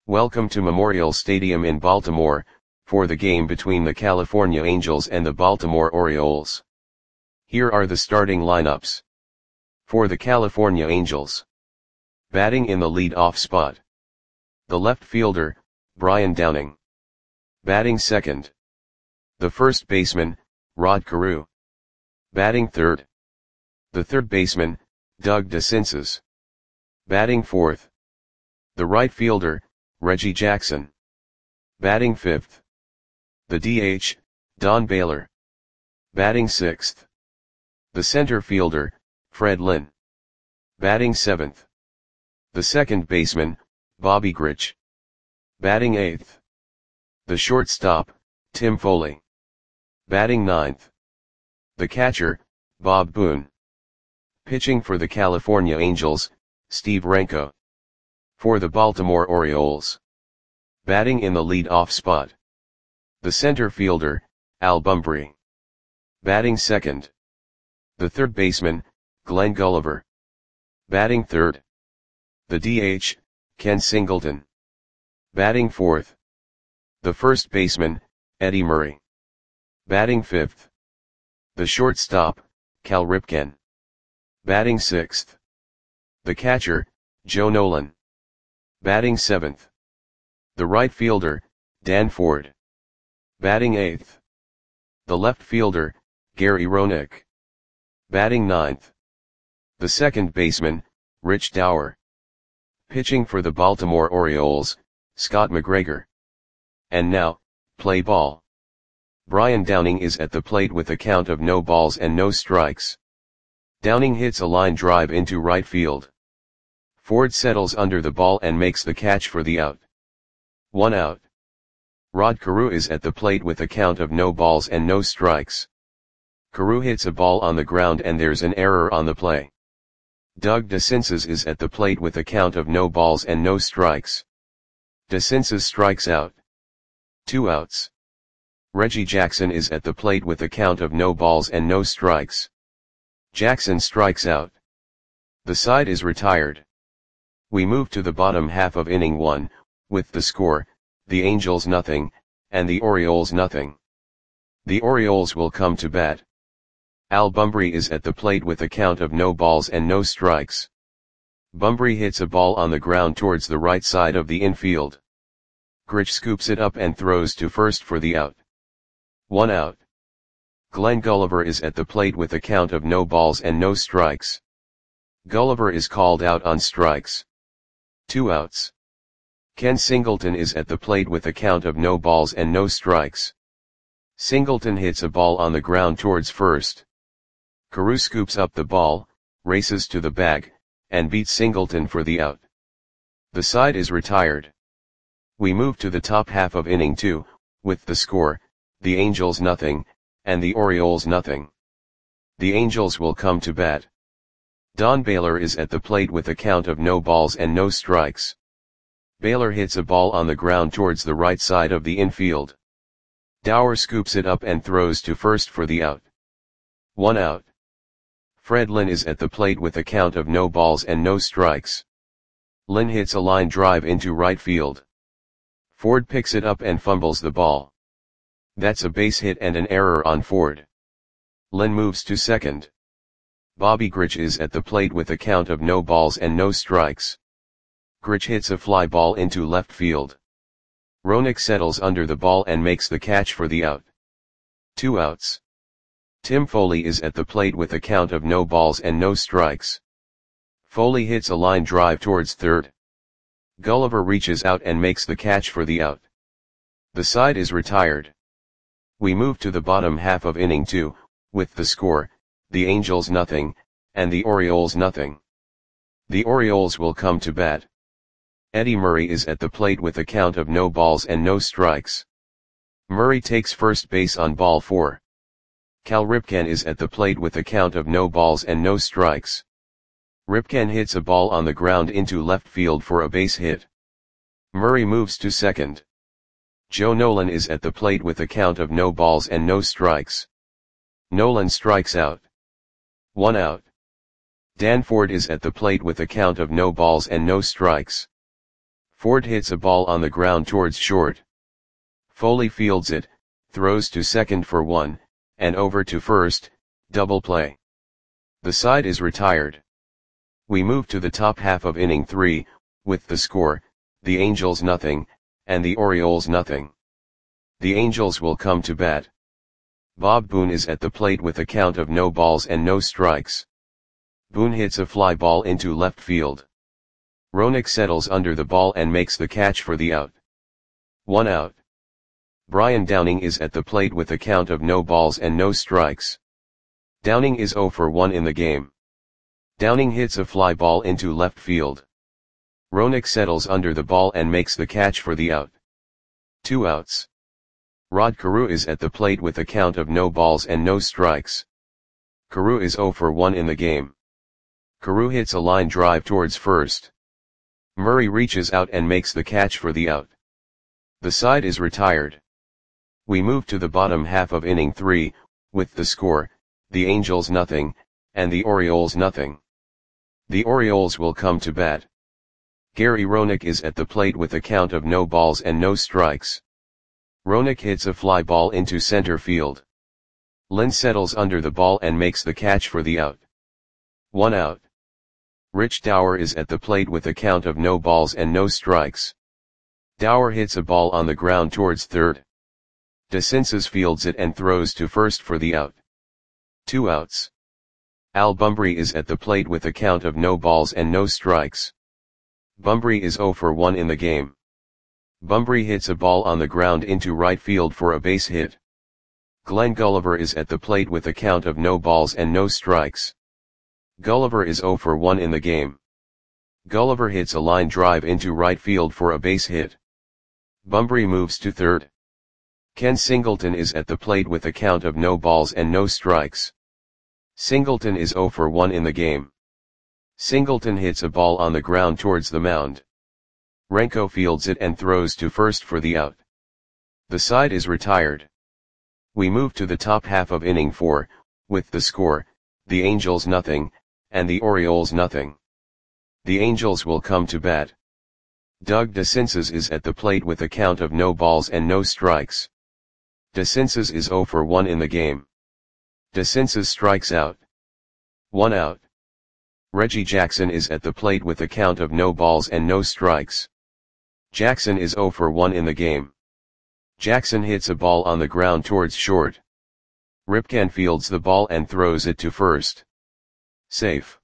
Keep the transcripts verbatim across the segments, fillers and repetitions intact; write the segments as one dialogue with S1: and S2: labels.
S1: Welcome to Memorial Stadium in Baltimore, for the game between the California Angels and the Baltimore Orioles. Here are the starting lineups. For the California Angels. Batting in the lead-off spot. The left fielder, Brian Downing. Batting second. The first baseman, Rod Carew. Batting third. The third baseman, Doug DeCinces. Batting fourth. The right fielder, Reggie Jackson. Batting fifth. The D H, Don Baylor. Batting sixth. The center fielder, Fred Lynn. Batting seventh. The second baseman, Bobby Grich. Batting eighth. The shortstop, Tim Foley. Batting ninth. The catcher, Bob Boone. Pitching for the California Angels, Steve Renko. For the Baltimore Orioles. Batting in the lead-off spot. The center fielder, Al Bumbry. Batting second. The third baseman, Glenn Gulliver. Batting third. The D H, Ken Singleton. Batting fourth. The first baseman, Eddie Murray. Batting fifth. The shortstop, Cal Ripken. Batting sixth. The catcher, Joe Nolan. Batting seventh. The right fielder, Dan Ford. Batting eighth. The left fielder, Gary Roenick. Batting ninth. The second baseman, Rich Dower. Pitching for the Baltimore Orioles, Scott McGregor. And now, play ball. Brian Downing is at the plate with a count of no balls and no strikes. Downing hits a line drive into right field. Ford settles under the ball and makes the catch for the out. One out. Rod Carew is at the plate with a count of no balls and no strikes. Carew hits a ball on the ground and there's an error on the play. Doug DeCinces is at the plate with a count of no balls and no strikes. DeCinces strikes out. Two outs. Reggie Jackson is at the plate with a count of no balls and no strikes. Jackson strikes out. The side is retired. We move to the bottom half of inning one, with the score, the Angels nothing, and the Orioles nothing. The Orioles will come to bat. Al Bumbry is at the plate with a count of no balls and no strikes. Bumbry hits a ball on the ground towards the right side of the infield. Grich scoops it up and throws to first for the out. One out. Glenn Gulliver is at the plate with a count of no balls and no strikes. Gulliver is called out on strikes. Two outs. Ken Singleton is at the plate with a count of no balls and no strikes. Singleton hits a ball on the ground towards first. Carew scoops up the ball, races to the bag, and beats Singleton for the out. The side is retired. We move to the top half of inning two, with the score, the Angels nothing, and the Orioles nothing. The Angels will come to bat. Don Baylor is at the plate with a count of no balls and no strikes. Baylor hits a ball on the ground towards the right side of the infield. Dower scoops it up and throws to first for the out. One out. Fred Lynn is at the plate with a count of no balls and no strikes. Lynn hits a line drive into right field. Ford picks it up and fumbles the ball. That's a base hit and an error on Ford. Lynn moves to second. Bobby Grich is at the plate with a count of no balls and no strikes. Grich hits a fly ball into left field. Roenick settles under the ball and makes the catch for the out. Two outs. Tim Foley is at the plate with a count of no balls and no strikes. Foley hits a line drive towards third. Gulliver reaches out and makes the catch for the out. The side is retired. We move to the bottom half of inning two, with the score, the Angels nothing, and the Orioles nothing. The Orioles will come to bat. Eddie Murray is at the plate with a count of no balls and no strikes. Murray takes first base on ball four. Cal Ripken is at the plate with a count of no balls and no strikes. Ripken hits a ball on the ground into left field for a base hit. Murray moves to second. Joe Nolan is at the plate with a count of no balls and no strikes. Nolan strikes out. One out. Dan Ford is at the plate with a count of no balls and no strikes. Ford hits a ball on the ground towards short. Foley fields it, throws to second for one, and over to first, double play. The side is retired. We move to the top half of inning three, with the score, the Angels nothing, and the Orioles nothing. The Angels will come to bat. Bob Boone is at the plate with a count of no balls and no strikes. Boone hits a fly ball into left field. Roenick settles under the ball and makes the catch for the out. One out. Brian Downing is at the plate with a count of no balls and no strikes. Downing is oh for one in the game. Downing hits a fly ball into left field. Roenick settles under the ball and makes the catch for the out. Two outs. Rod Carew is at the plate with a count of no balls and no strikes. Carew is oh for one in the game. Carew hits a line drive towards first. Murray reaches out and makes the catch for the out. The side is retired. We move to the bottom half of inning three, with the score, the Angels nothing, and the Orioles nothing. The Orioles will come to bat. Gary Roenick is at the plate with a count of no balls and no strikes. Roenick hits a fly ball into center field. Lynn settles under the ball and makes the catch for the out. One out. Rich Dower is at the plate with a count of no balls and no strikes. Dower hits a ball on the ground towards third. DeCinces fields it and throws to first for the out. Two outs. Al Bumbry is at the plate with a count of no balls and no strikes. Bumbry is oh for one in the game. Bumbry hits a ball on the ground into right field for a base hit. Glenn Gulliver is at the plate with a count of no balls and no strikes. Gulliver is oh for one in the game. Gulliver hits a line drive into right field for a base hit. Bumbry moves to third. Ken Singleton is at the plate with a count of no balls and no strikes. Singleton is oh for one in the game. Singleton hits a ball on the ground towards the mound. Renko fields it and throws to first for the out. The side is retired. We move to the top half of inning four, with the score, the Angels nothing, and the Orioles nothing. The Angels will come to bat. Doug DeCinces is at the plate with a count of no balls and no strikes. DeCinces is oh for one in the game. DeCinces strikes out. One out. Reggie Jackson is at the plate with a count of no balls and no strikes. Jackson is oh for one in the game. Jackson hits a ball on the ground towards short. Ripken fields the ball and throws it to first. Safe.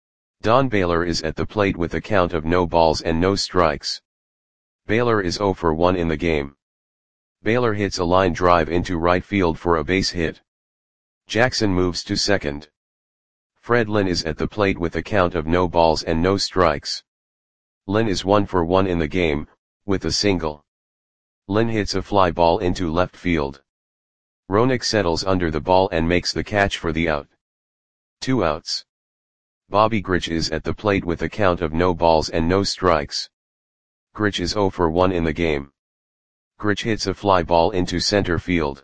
S1: Don Baylor is at the plate with a count of no balls and no strikes. Baylor is oh for one in the game. Baylor hits a line drive into right field for a base hit. Jackson moves to second. Fred Lynn is at the plate with a count of no balls and no strikes. Lynn is one for one in the game, with a single. Lynn hits a fly ball into left field. Roenick settles under the ball and makes the catch for the out. Two outs. Bobby Grich is at the plate with a count of no balls and no strikes. Grich is oh for one in the game. Grich hits a fly ball into center field.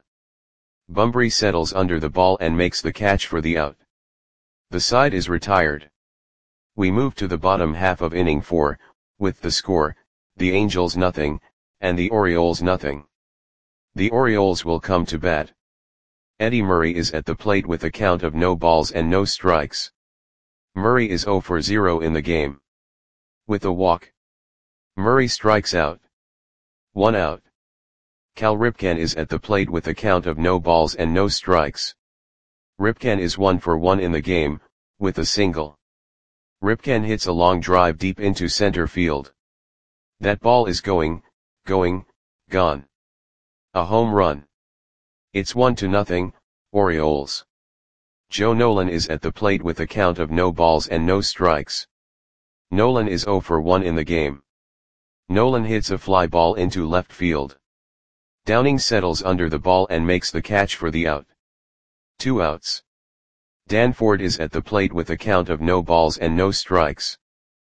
S1: Bumbry settles under the ball and makes the catch for the out. The side is retired. We move to the bottom half of inning four, with the score, the Angels nothing, and the Orioles nothing. The Orioles will come to bat. Eddie Murray is at the plate with a count of no balls and no strikes. Murray is oh for zero in the game. With a walk. Murray strikes out. One out. Cal Ripken is at the plate with a count of no balls and no strikes. Ripken is one for one in the game, with a single. Ripken hits a long drive deep into center field. That ball is going, going, gone. A home run. It's one to nothing, Orioles. Joe Nolan is at the plate with a count of no balls and no strikes. Nolan is oh for one in the game. Nolan hits a fly ball into left field. Downing settles under the ball and makes the catch for the out. Two outs. Dan Ford is at the plate with a count of no balls and no strikes.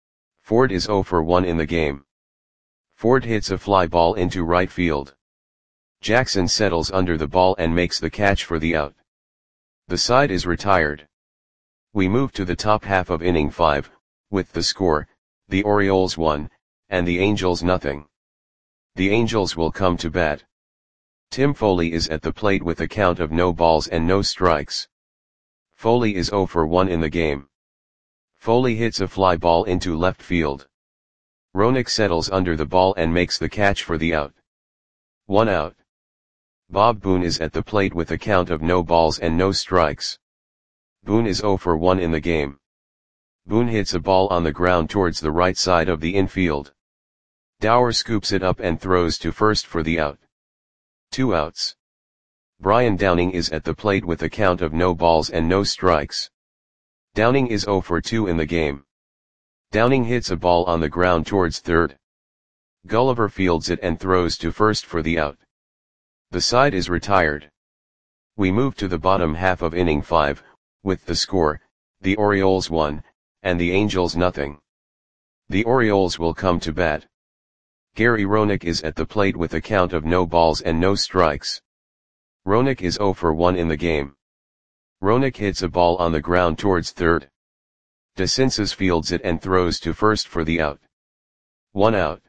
S1: Ford is oh for one in the game. Ford hits a fly ball into right field. Jackson settles under the ball and makes the catch for the out. The side is retired. We move to the top half of inning five, with the score, the Orioles one, and the Angels nothing. The Angels will come to bat. Tim Foley is at the plate with a count of no balls and no strikes. Foley is oh for one in the game. Foley hits a fly ball into left field. Roenick settles under the ball and makes the catch for the out. One out. Bob Boone is at the plate with a count of no balls and no strikes. Boone is oh for one in the game. Boone hits a ball on the ground towards the right side of the infield. Dower scoops it up and throws to first for the out. Two outs. Brian Downing is at the plate with a count of no balls and no strikes. Downing is oh for two in the game. Downing hits a ball on the ground towards third. Gulliver fields it and throws to first for the out. The side is retired. We move to the bottom half of inning five, with the score, the Orioles one, and the Angels nothing. The Orioles will come to bat. Gary Roenick is at the plate with a count of no balls and no strikes. Roenick is oh for one in the game. Roenick hits a ball on the ground towards third. DeCinces fields it and throws to first for the out. One out.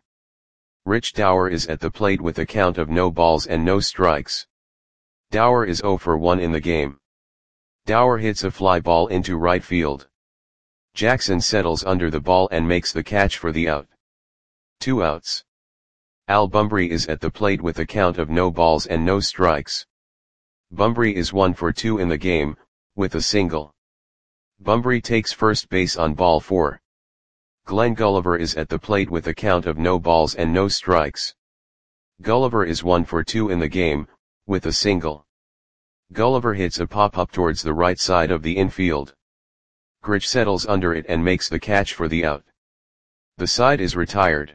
S1: Rich Dower is at the plate with a count of no balls and no strikes. Dower is oh for one in the game. Dower hits a fly ball into right field. Jackson settles under the ball and makes the catch for the out. Two outs. Al Bumbry is at the plate with a count of no balls and no strikes. Bumbry is one for two in the game, with a single. Bumbry takes first base on ball four. Glenn Gulliver is at the plate with a count of no balls and no strikes. Gulliver is one for two in the game, with a single. Gulliver hits a pop-up towards the right side of the infield. Grich settles under it and makes the catch for the out. The side is retired.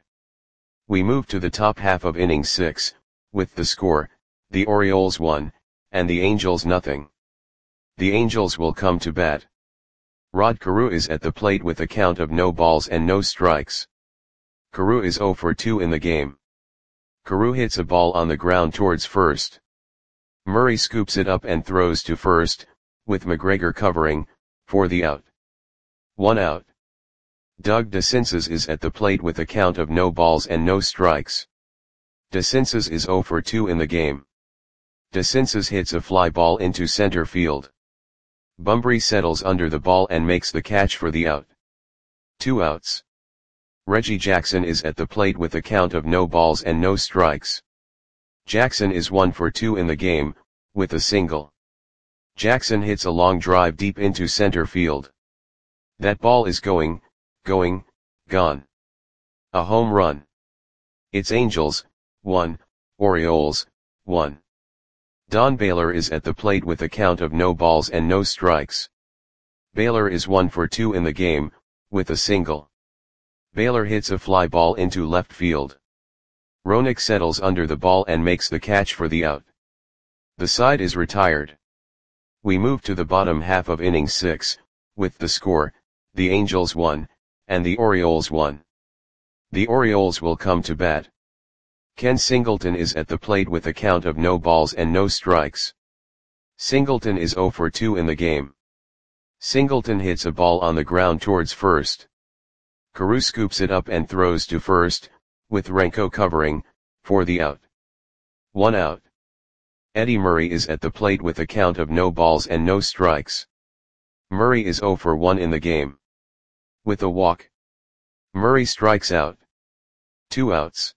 S1: We move to the top half of inning six, with the score, the Orioles one, and the Angels nothing. The Angels will come to bat. Rod Carew is at the plate with a count of no balls and no strikes. Carew is oh for two in the game. Carew hits a ball on the ground towards first. Murray scoops it up and throws to first, with McGregor covering, for the out. One out. Doug DeCinces is at the plate with a count of no balls and no strikes. DeCinces is oh for two in the game. DeCinces hits a fly ball into center field. Bumbry settles under the ball and makes the catch for the out. Two outs. Reggie Jackson is at the plate with a count of no balls and no strikes. Jackson is one for two in the game, with a single. Jackson hits a long drive deep into center field. That ball is going, going, gone. A home run. It's Angels, one, Orioles, one. Don Baylor is at the plate with a count of no balls and no strikes. Baylor is one for two in the game, with a single. Baylor hits a fly ball into left field. Roenick settles under the ball and makes the catch for the out. The side is retired. We move to the bottom half of inning six, with the score, the Angels one, and the Orioles one. The Orioles will come to bat. Ken Singleton is at the plate with a count of no balls and no strikes. Singleton is oh for two in the game. Singleton hits a ball on the ground towards first. Carew scoops it up and throws to first, with Renko covering, for the out. One out. Eddie Murray is at the plate with a count of no balls and no strikes. Murray is oh for one in the game. With a walk. Murray strikes out. Two outs.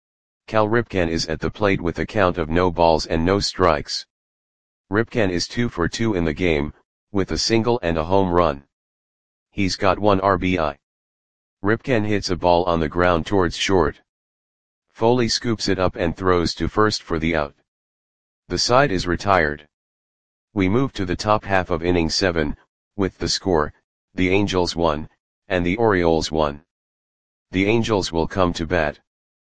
S1: Cal Ripken is at the plate with a count of no balls and no strikes. Ripken is two for two in the game, with a single and a home run. He's got one R B I. Ripken hits a ball on the ground towards short. Foley scoops it up and throws to first for the out. The side is retired. We move to the top half of inning seven, with the score, the Angels one, and the Orioles one. The Angels will come to bat.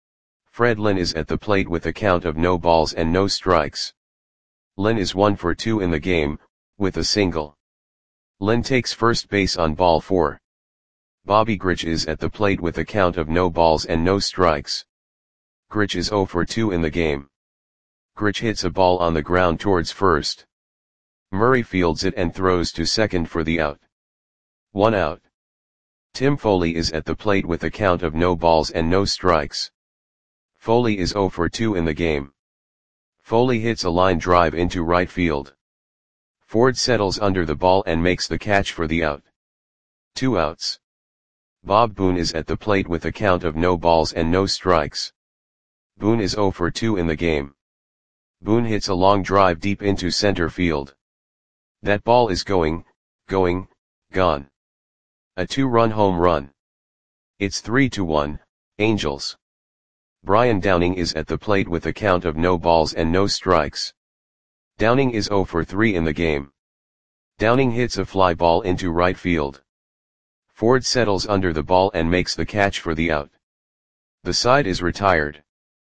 S1: Fred Lynn is at the plate with a count of no balls and no strikes. Lynn is one for two in the game, with a single. Lynn takes first base on ball four. Bobby Grich is at the plate with a count of no balls and no strikes. Grich is oh for two in the game. Grich hits a ball on the ground towards first. Murray fields it and throws to second for the out. One out. Tim Foley is at the plate with a count of no balls and no strikes. Foley is zero for two in the game. Foley hits a line drive into right field. Ford settles under the ball and makes the catch for the out. Two outs. Bob Boone is at the plate with a count of no balls and no strikes. Boone is zero for two in the game. Boone hits a long drive deep into center field. That ball is going, going, gone. A two-run home run. It's three to one, Angels. Brian Downing is at the plate with a count of no balls and no strikes. Downing is zero for three in the game. Downing hits a fly ball into right field. Ford settles under the ball and makes the catch for the out. The side is retired.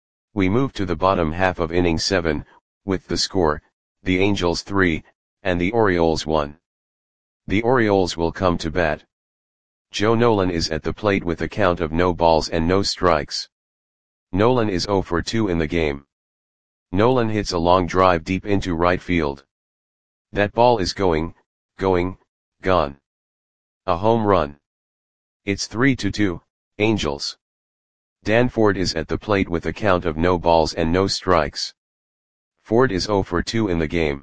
S1: We move to the bottom half of inning seven, with the score, the Angels three, and the Orioles one. The Orioles will come to bat. Joe Nolan is at the plate with a count of no balls and no strikes. Nolan is zero for two in the game. Nolan hits a long drive deep into right field. That ball is going, going, gone. A home run. It's three to two, Angels. Dan Ford is at the plate with a count of no balls and no strikes. Ford is zero for two in the game.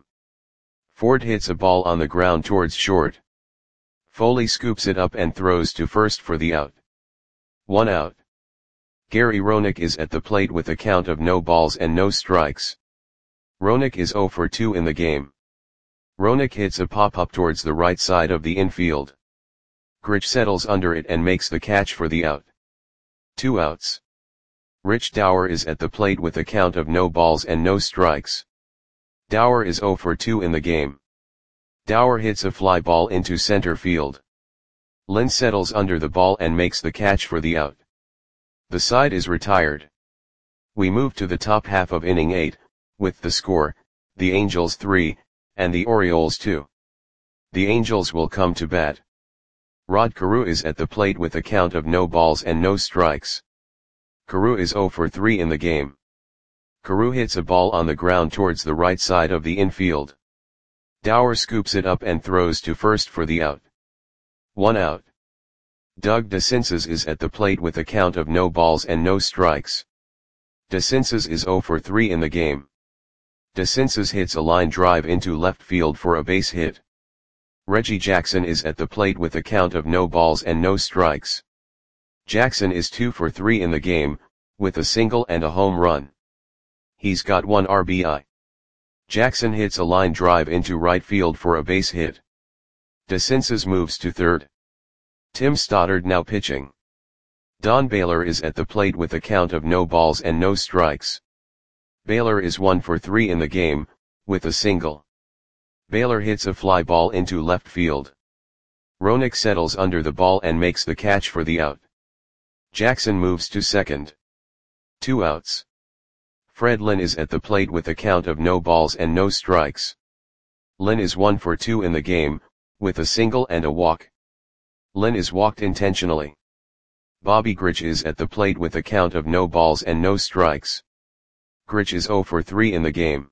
S1: Ford hits a ball on the ground towards short. Foley scoops it up and throws to first for the out. One out. Gary Roenick is at the plate with a count of no balls and no strikes. Roenick is zero for two in the game. Roenick hits a pop-up towards the right side of the infield. Grich settles under it and makes the catch for the out. Two outs. Rich Dower is at the plate with a count of no balls and no strikes. Dower is zero for two in the game. Dower hits a fly ball into center field. Lynn settles under the ball and makes the catch for the out. The side is retired. We move to the top half of inning eight, with the score, the Angels three, and the Orioles two. The Angels will come to bat. Rod Carew is at the plate with a count of no balls and no strikes. Carew is zero for three in the game. Carew hits a ball on the ground towards the right side of the infield. Dower scoops it up and throws to first for the out. One out. Doug DeCinces is at the plate with a count of no balls and no strikes. DeCinces is zero for three in the game. DeCinces hits a line drive into left field for a base hit. Reggie Jackson is at the plate with a count of no balls and no strikes. Jackson is two for three in the game, with a single and a home run. He's got one R B I. Jackson hits a line drive into right field for a base hit. DeCinces moves to third. Tim Stoddard now pitching. Don Baylor is at the plate with a count of no balls and no strikes. Baylor is one for three in the game, with a single. Baylor hits a fly ball into left field. Roenick settles under the ball and makes the catch for the out. Jackson moves to second. Two outs. Fred Lynn is at the plate with a count of no balls and no strikes. Lynn is one for two in the game, with a single and a walk. Lynn is walked intentionally. Bobby Grich is at the plate with a count of no balls and no strikes. Grich is zero for three in the game.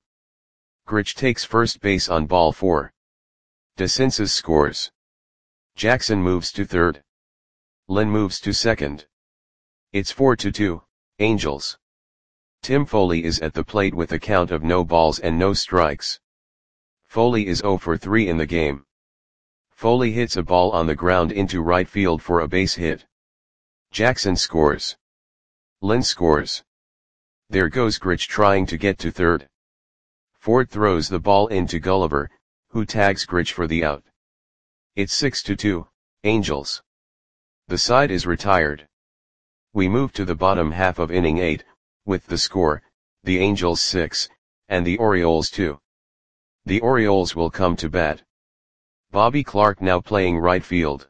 S1: Grich takes first base on ball four. DeCinces scores. Jackson moves to third. Lynn moves to second. It's four to two, Angels. Tim Foley is at the plate with a count of no balls and no strikes. Foley is zero for three in the game. Foley hits a ball on the ground into right field for a base hit. Jackson scores. Lynn scores. There goes Grich trying to get to third. Ford throws the ball into Gulliver, who tags Grich for the out. It's six to two, Angels. The side is retired. We move to the bottom half of inning eight, with the score, the Angels six, and the Orioles two. The Orioles will come to bat. Bobby Clark now playing right field.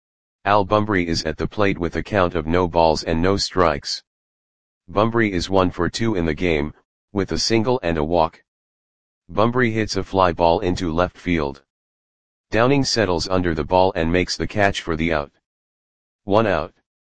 S1: Al Bumbry is at the plate with a count of no balls and no strikes. Bumbry is one for two in the game, with a single and a walk. Bumbry hits a fly ball into left field. Downing settles under the ball and makes the catch for the out. One out.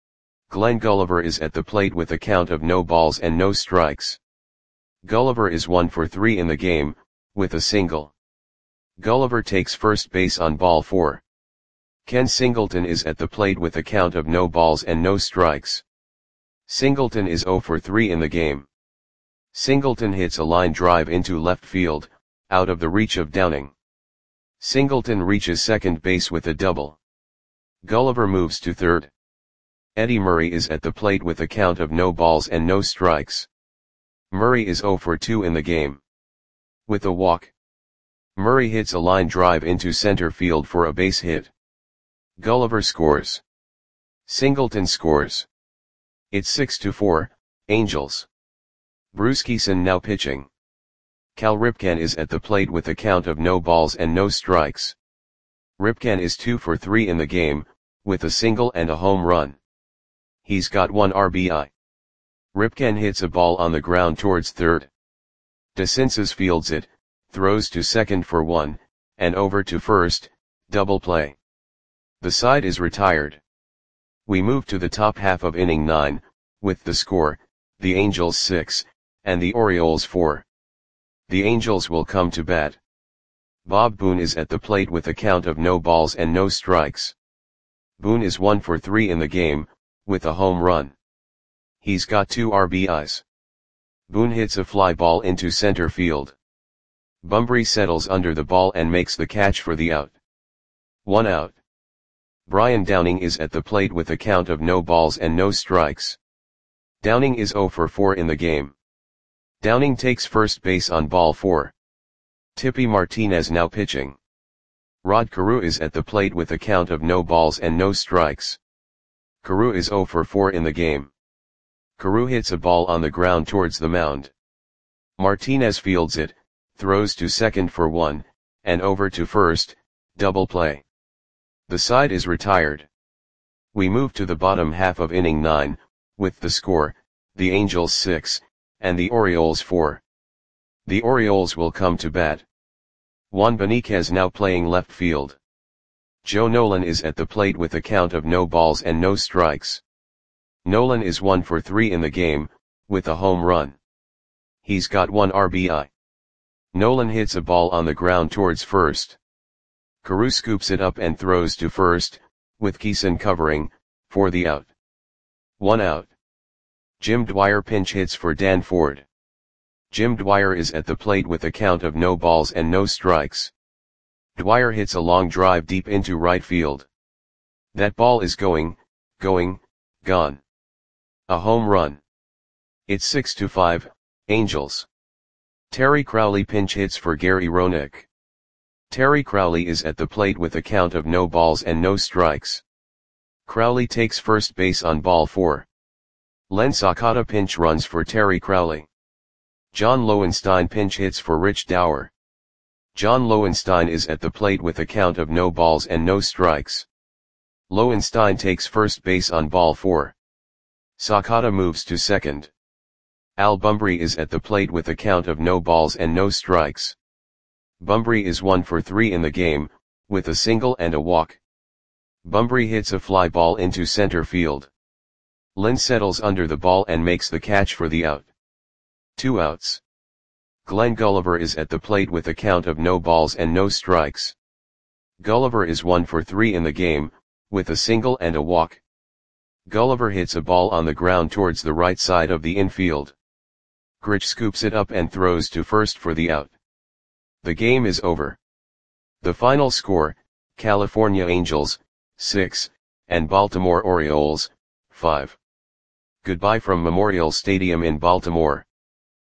S1: Glenn Gulliver is at the plate with a count of no balls and no strikes. Gulliver is one for three in the game, with a single. Gulliver takes first base on ball four. Ken Singleton is at the plate with a count of no balls and no strikes. Singleton is zero for three in the game. Singleton hits a line drive into left field, out of the reach of Downing. Singleton reaches second base with a double. Gulliver moves to third. Eddie Murray is at the plate with a count of no balls and no strikes. Murray is zero for two in the game. With a walk, Murray hits a line drive into center field for a base hit. Gulliver scores. Singleton scores. It's six to four, Angels. Bruce Kison now pitching. Cal Ripken is at the plate with a count of no balls and no strikes. Ripken is two for three in the game, with a single and a home run. He's got one R B I. Ripken hits a ball on the ground towards third. DeCinces fields it, throws to second for one, and over to first, double play. The side is retired. We move to the top half of inning nine, with the score, the Angels six, and the Orioles four. The Angels will come to bat. Bob Boone is at the plate with a count of no balls and no strikes. Boone is one for three in the game, with a home run. He's got two R B Is. Boone hits a fly ball into center field. Bunbury settles under the ball and makes the catch for the out. One out. Brian Downing is at the plate with a count of no balls and no strikes. Downing is zero for four in the game. Downing takes first base on ball four. Tippy Martinez now pitching. Rod Carew is at the plate with a count of no balls and no strikes. Carew is zero for four in the game. Carew hits a ball on the ground towards the mound. Martinez fields it, throws to second for one, and over to first, double play. The side is retired. We move to the bottom half of inning nine, with the score, the Angels six, and the Orioles four. The Orioles will come to bat. Juan Beniquez now playing left field. Joe Nolan is at the plate with a count of no balls and no strikes. Nolan is one for three in the game, with a home run. He's got one R B I. Nolan hits a ball on the ground towards first. Carew scoops it up and throws to first, with Kison covering, for the out. One out. Jim Dwyer pinch hits for Dan Ford. Jim Dwyer is at the plate with a count of no balls and no strikes. Dwyer hits a long drive deep into right field. That ball is going, going, gone. A home run. It's six to five, Angels. Terry Crowley pinch hits for Gary Roenick. Terry Crowley is at the plate with a count of no balls and no strikes. Crowley takes first base on ball four. Len Sakata pinch runs for Terry Crowley. John Lowenstein pinch hits for Rich Dower. John Lowenstein is at the plate with a count of no balls and no strikes. Lowenstein takes first base on ball four. Sakata moves to second. Al Bunbury is at the plate with a count of no balls and no strikes. Bunbury is one for three in the game, with a single and a walk. Bunbury hits a fly ball into center field. Lynn settles under the ball and makes the catch for the out. Two outs. Glenn Gulliver is at the plate with a count of no balls and no strikes. Gulliver is one for three in the game, with a single and a walk. Gulliver hits a ball on the ground towards the right side of the infield. Grich scoops it up and throws to first for the out. The game is over. The final score, California Angels, six, and Baltimore Orioles, five. Goodbye from Memorial Stadium in Baltimore.